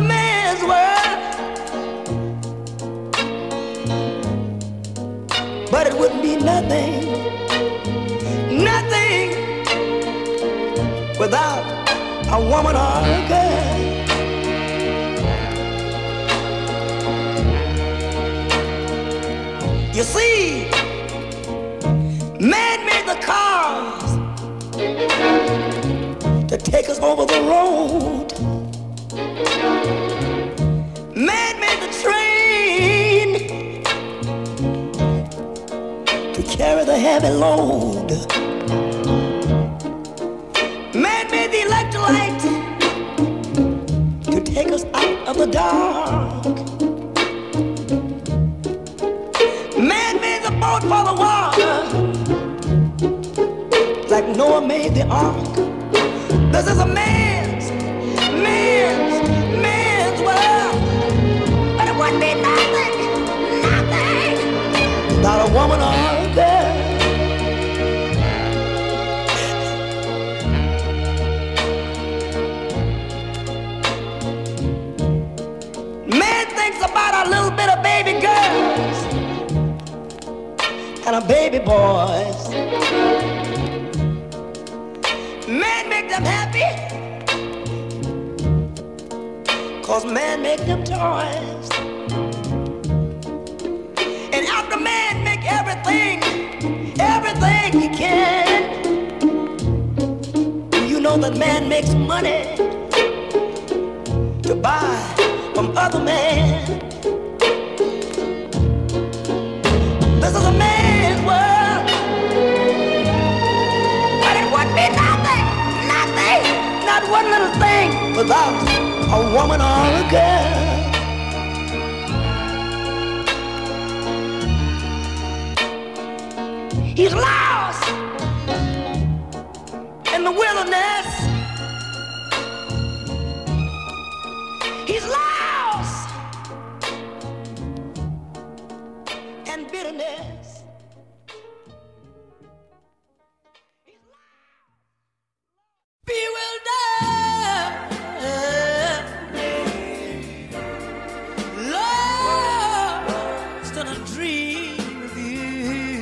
man's world, but it wouldn't be nothing, nothing without a woman or a girl. You see, man made the cars to take us over the road. Man made the train to carry the heavy load. Man made the electric light to take us out of the dark. Man made the boat for the water, like Noah made the ark. This is a man's world, but it wouldn't be nothing, nothing without a woman or a girl. Man thinks about a little bit of baby girls and a baby boys. Man make them happy, 'cause man make them toys. And after man make everything he can, you know that man makes money to buy from other men. This is a man's world, but it would be nothing, nothing, not one little thing without a woman or a girl. He's lost in the wilderness. He's lost in bitterness. Bewildered, lost in a dream of you.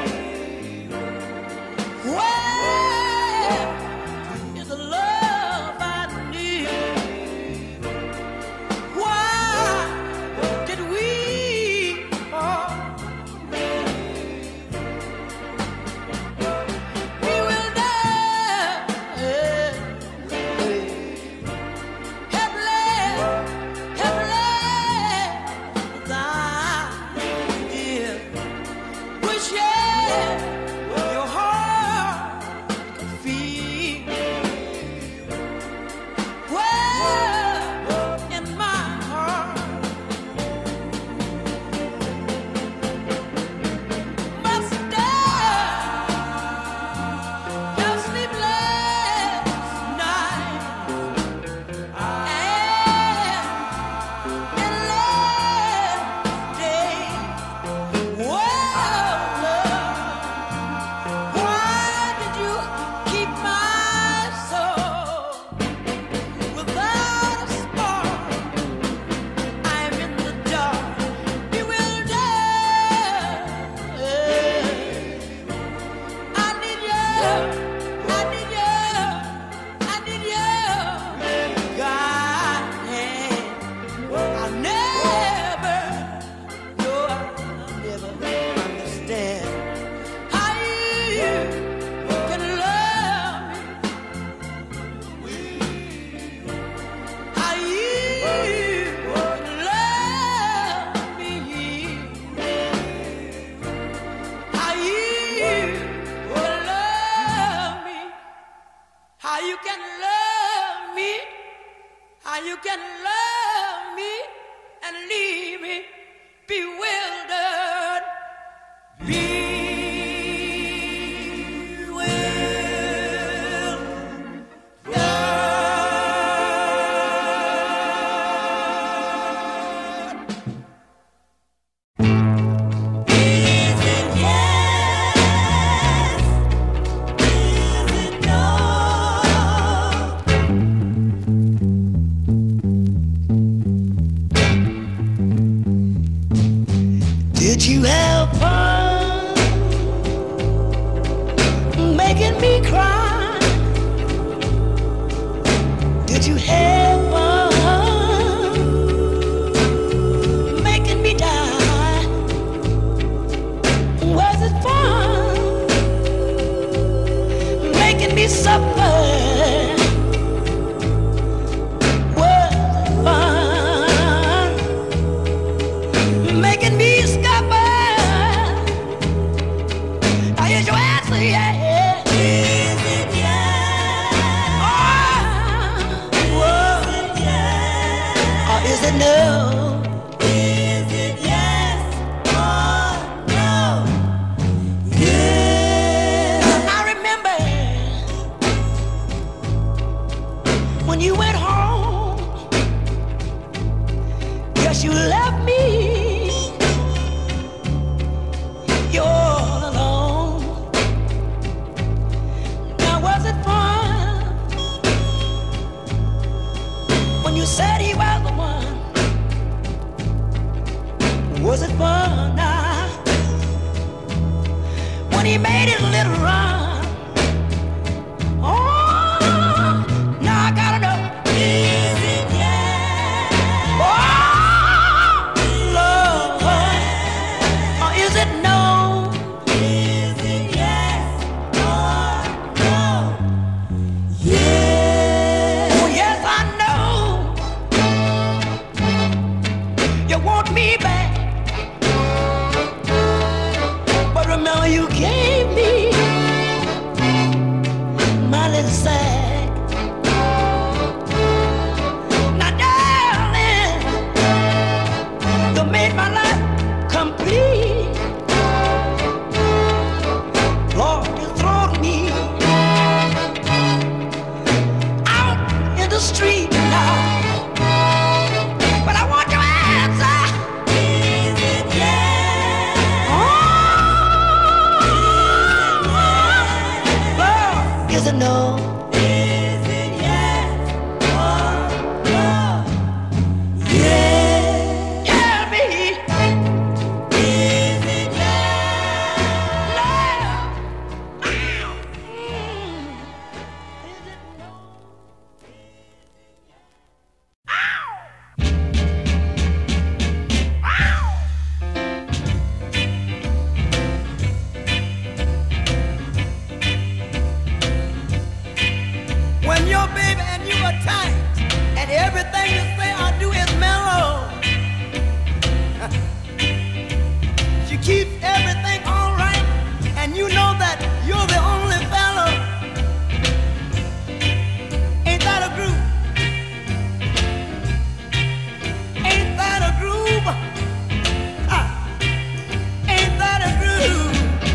Where is the love I knew? Why did we fall? Did you have fun making me cry? Did you have fun making me die? Was it fun making me suffer? Was it fun making me scupper? Now here's your answer, yeah. Is it yes? Oh, is it yes? Or is it no? Is it yes or no? Yeah. I remember when you went home. Yes, you left me. You're all alone. Now was it fun when you said he was the one? Was it fun now when he made his little run? Oh, now I gotta know. Is it yes? Oh, love, or is it no? Is it yes or no? Yeah. Oh, yes, I know you want me back, but remember you gave me my little sack. Now, darling, you made my life complete. Lord, you throwed me out in the street now, but I want your answer. Is it yes? Oh, Lord, is it no? Is it yes or no? Yeah. Tell me. Is it yes? No. Is it no? When your baby and you are tight, and everything you say or do is mellow, she keeps everything all right, and you know that you're the only fellow. Ain't that a groove? Ain't that a groove? Ah, ain't that a groove?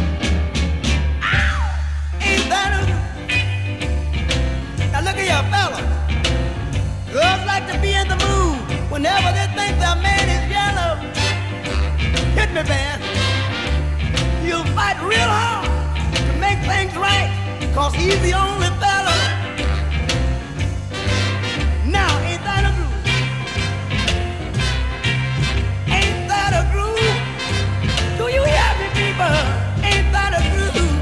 Ain't that a groove? Now look at your fellas. Girls like to be in the mood whenever they think their man is yellow. Hit me, man. You'll fight real hard to make things right, 'cause he's the only fella. Now, ain't that a groove? Ain't that a groove? Do you hear me, people? Ain't that a groove?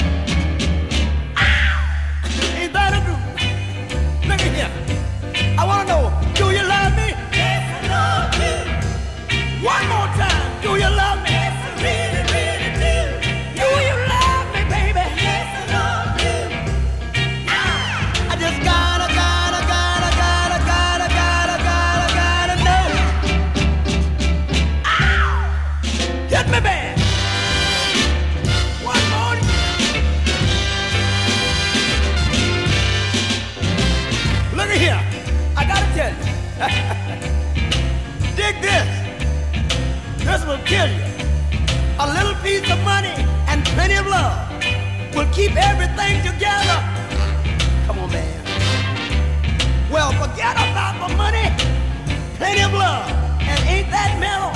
Ain't that a groove? Look at here. I want to know, do you love me? Yes, I love you. One more time, do you love me? Yes, I really, really do. Do you love me, baby? Yes, I love you. I just gotta know. Hit me, man. One more. Look at here. I gotta tell you. Dig this. This will kill you. A little piece of money and plenty of love will keep everything together. Come on, man. Well, forget about the money, plenty of love, and ain't that mellow?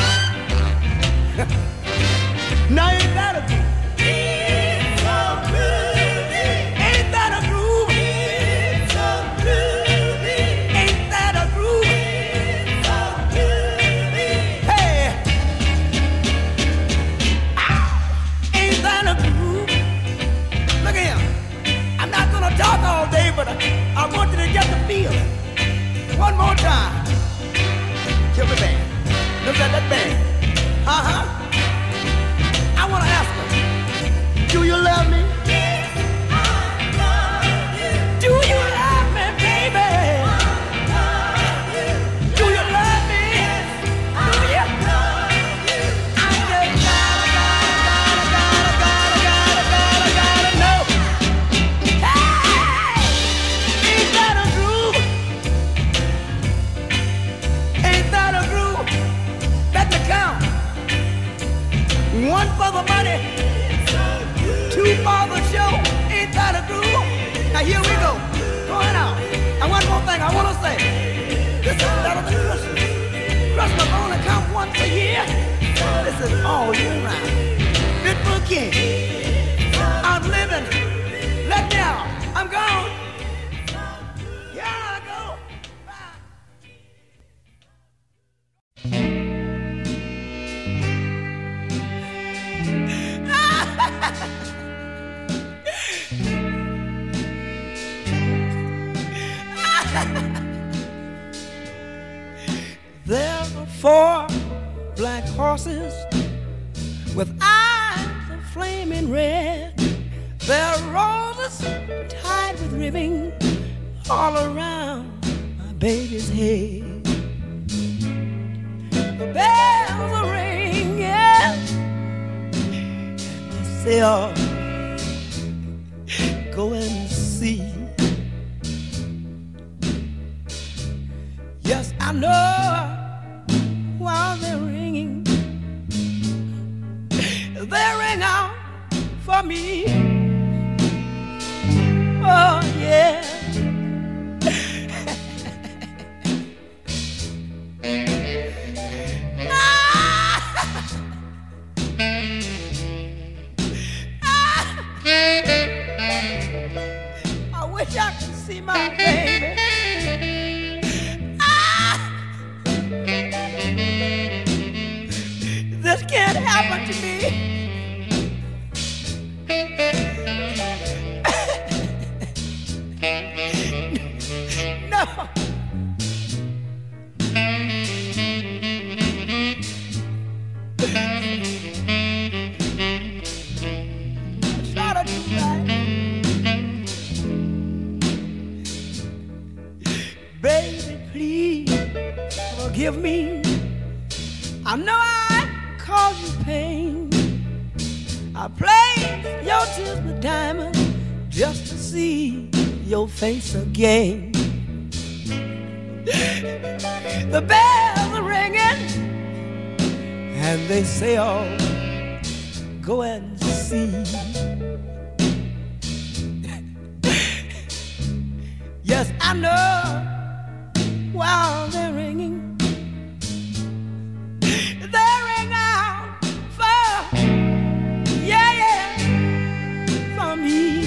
Now ain't that a groove? It's so groovy. Ain't that a groove? It's so groovy. Ain't that a groove? It's so groovy. Hey, the money, two for the show. Ain't that a groove? Now here we go, going out. And one more thing I want to say. This is better than Christmas. Christmas only comes once a year. This is all year round. Pitbull King, I'm living. Let me out. I'm gone. Here I go. Bye. There are 4 black horses with eyes of flaming red. There are roses tied with ribbon all around my baby's head. The bells are ringing, and they say, oh, go and see. Yes, I know while they're ringing, they ring out for me. Oh, yeah. I wish I could see my baby. This can't happen to me. No. Try to do right. Baby, please forgive me. I know I caused you pain. I played your tears with diamonds just to see your face again. The bells are ringing, and they say, oh, go and see. Yes, I know while they're ringing, they ring out for, yeah, for me.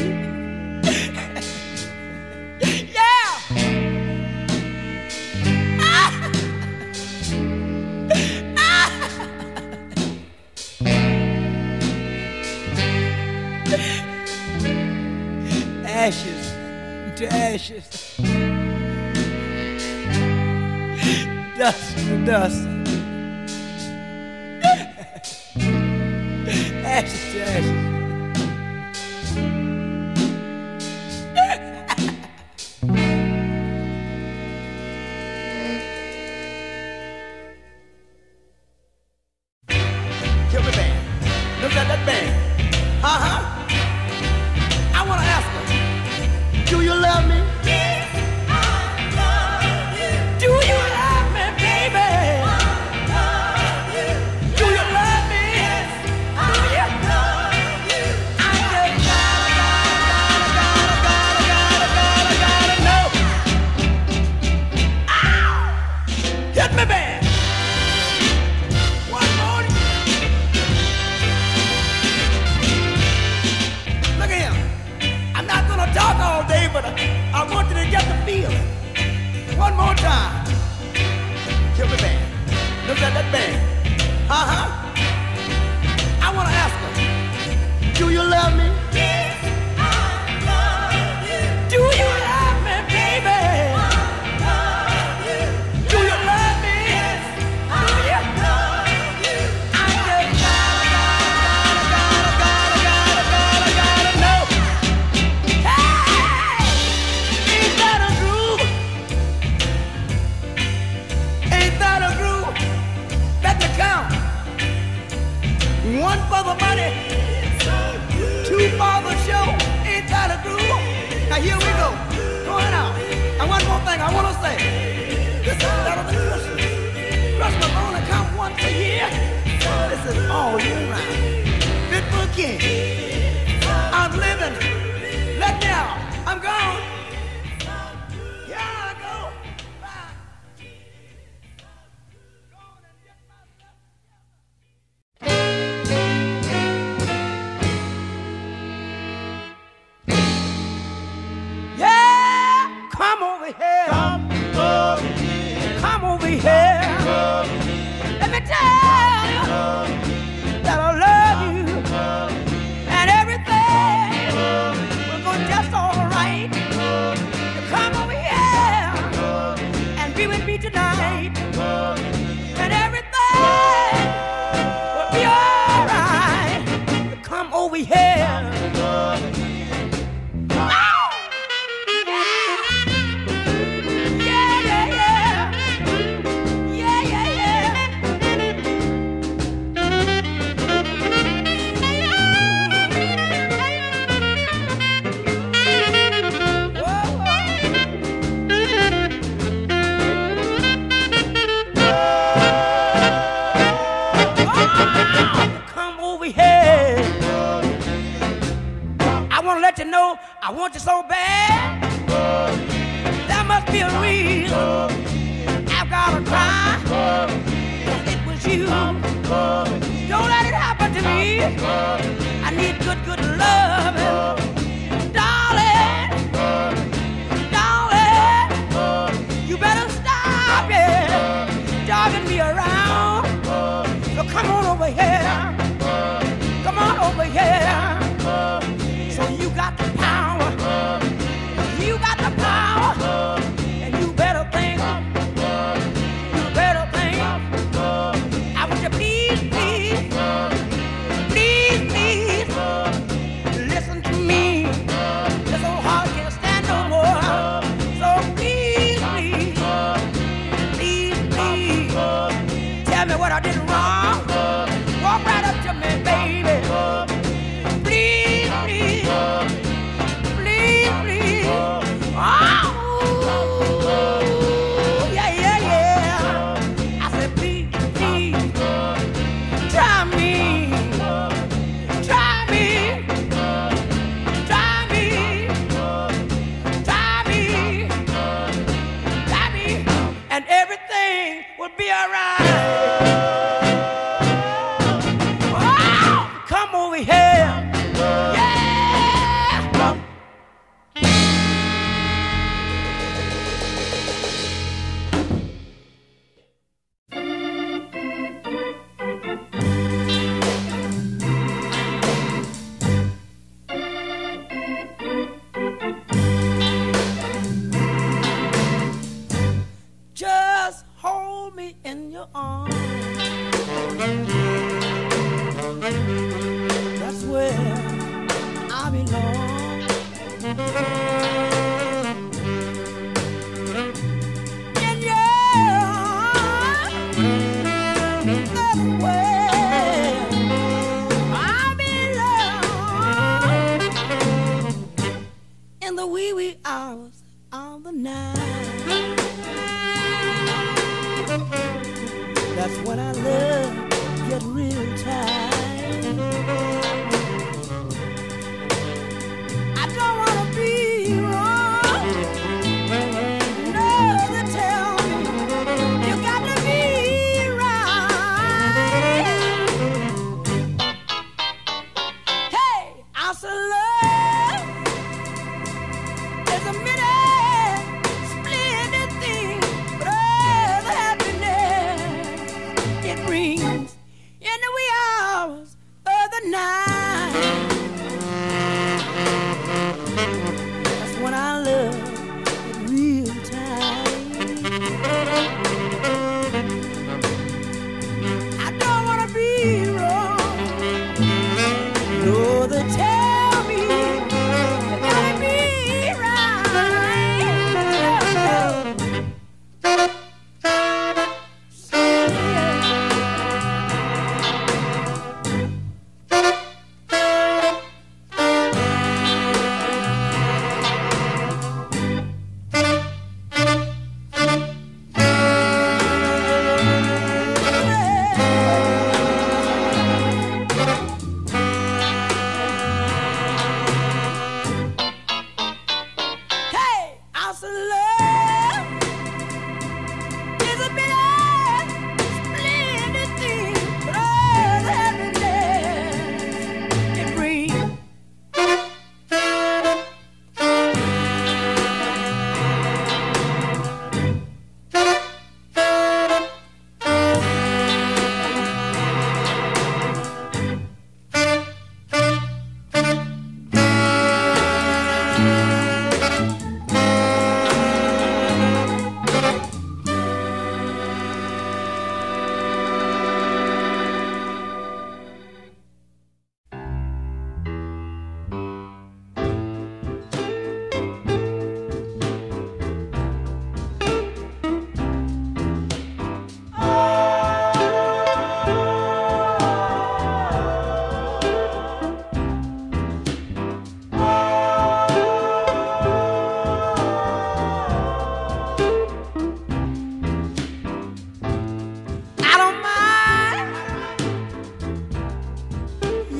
Ashes to ashes, dust to dust, ashes to ashes. Kill the band. Look at that band. I want to ask her, do you love me? Yes, I love you. Do you love me, baby? I love you. Do you love me? Yes, I love you. I just gotta know. Ow! Hit me, band. One more. Look at him. I'm not gonna talk all day, but I want you to get the feeling. One more time. Kill the band. Look at that band. I want to ask her, do you love me? Yes, I love you. Do you love me, baby? I love you. Do you love me? Yes, I love you. I just gotta know. Hey! Ain't that a groove? Ain't that a groove? Let me count. 1 for the money, 2 for the show. Ain't that a groove? Now here we go, going out. And one more thing I want to say. This is better than Christmas. Christmas only comes once a year. This is all year round. again. I'm living. Let me out. I'm gone. Here I go. Bye. Yeah, come over here. Come over here. Let me tell you that I love you and everything will go just all right. You come over here and be with me tonight, and everything will be all right. You come over here. Let you know I want you so bad. There must be a reason. I've gotta cry. It was you. Don't let it happen to me. I need good, good love, darling, darling. You better stop it, jogging me around. So come on over here. Come on over here. So you got the power, you got the power, and you better think, I want you please, please, please, please, listen to me. This old heart can't stand no more. So please, please, please, please, tell me what I did wrong. Walk right up to me, baby. Please, please. Please, please. Oh, yeah, yeah, yeah. I said, please, please. Try me. Try me. Try me. Try me. Try me. And everything will be all right. Oh, come over here. Just hold me in your arms. That's where I belong. In your arms, that's where I belong. In the wee wee hours of the night. That's when I love get real tight. I don't wanna be wrong. No, they tell me you got to be right. Hey, I said love is a minute splendid thing, but all the happiness it brings in the wee hours of the night. That's when I love it real tight. I don't wanna be wrong. No, they tell me you gotta be right.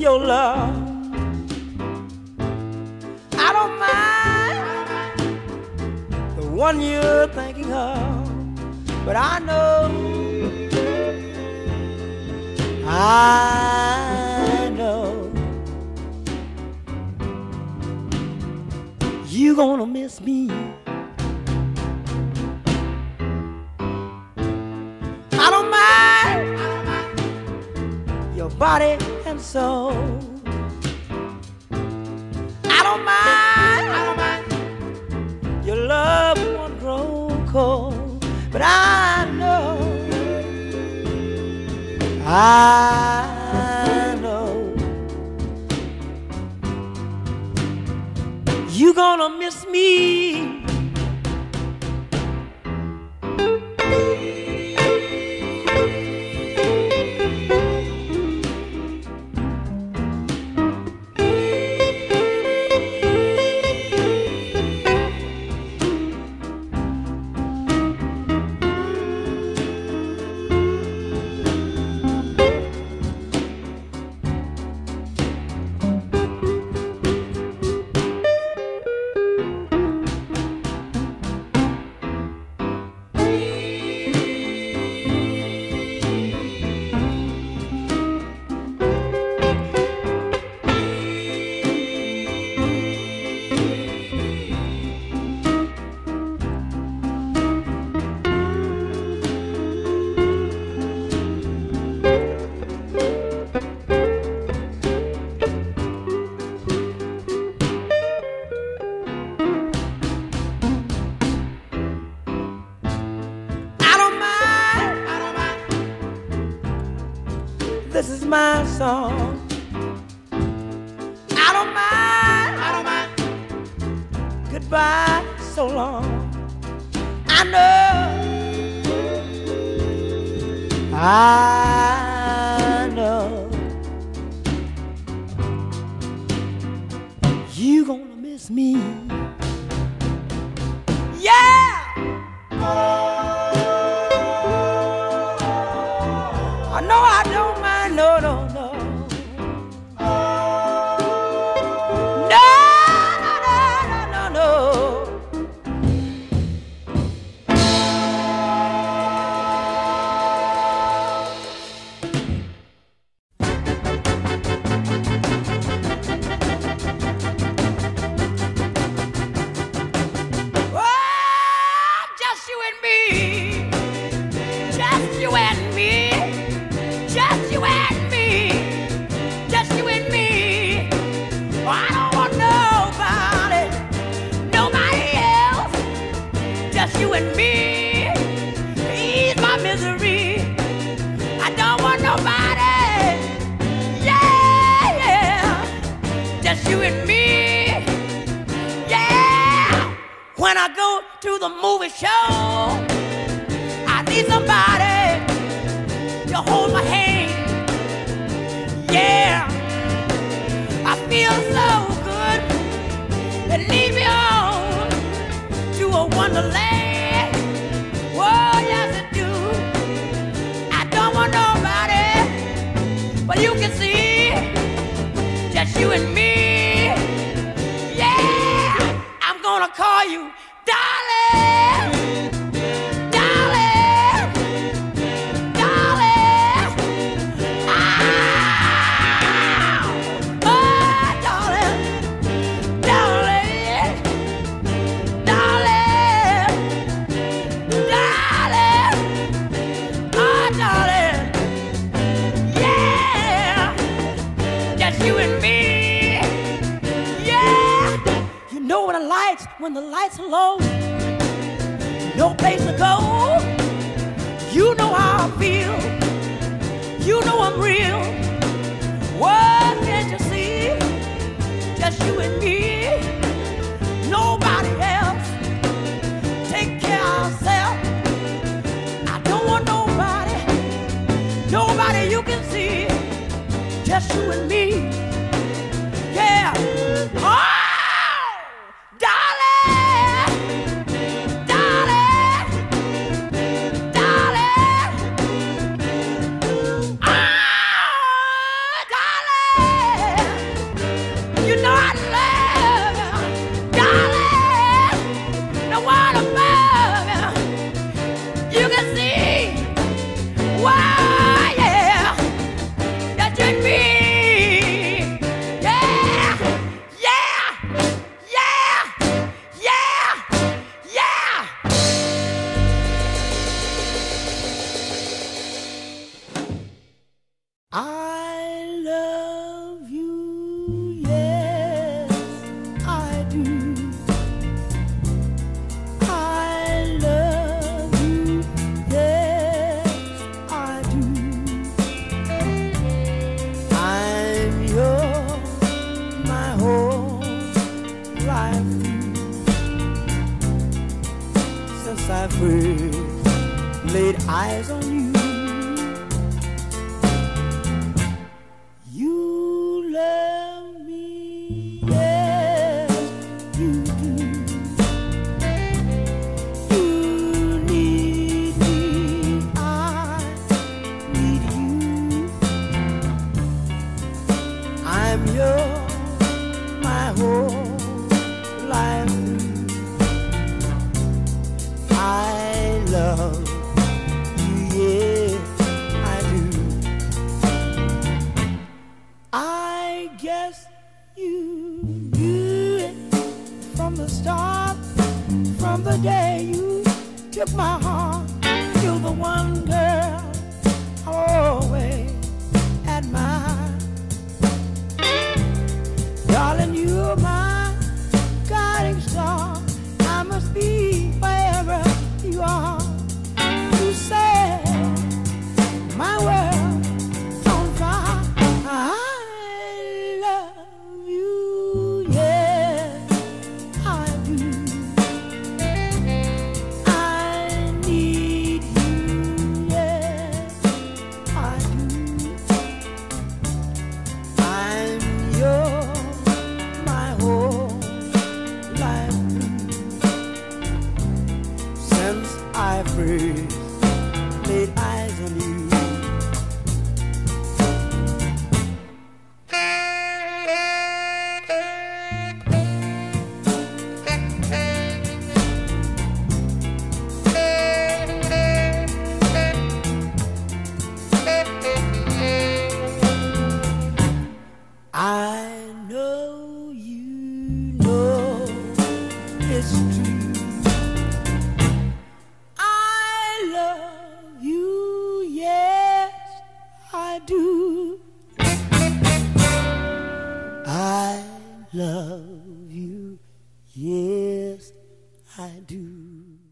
your love. I don't mind the one you're thinking of, but I know you gonna miss me. I don't mind your body and soul. I don't mind your love won't grow cold, but I know you gonna miss me. This is my song. I don't mind. Goodbye, so long. I know you gonna miss me. Yeah. I know I don't mind, no. No. You and me, ease my misery. I don't want nobody, yeah. Just you and me, yeah. When I go to the movie show, I need somebody to hold my hand, yeah. I feel so good, it leads me on to a wonderland. But you can see, just you and me, yeah. I'm gonna call you darling, darling, darling. Oh, darling, darling, darling, darling, oh, darling. You and me, yeah. You know when the lights are low, no place to go. You know how I feel. You know I'm real. What can't you see? Just you and me. Nobody else. Take care of ourselves. I don't want nobody you can see. Just you and me, yeah. Oh, darling, darling, darling. Oh, darling, I love you, yes, I do. I love you, yes, I do. I'm yours, my whole life through. Since I first laid eyes on you, you love me, yes, you do. You need me, I need you. I'm yours, my whole life through. I love you, yes, I do. I guess you knew it from the start, from the day you took my heart. You're the one girl I always admired. Darling, you're my guiding star. I must be wherever you are. You said my world's on fire. I love you, yes, I do. I need you, yes, I do. I'm yours, my whole life through. Since I first laid eyes on you. I know you know it's true. I love you, yes, I do. I love you, yes, I do.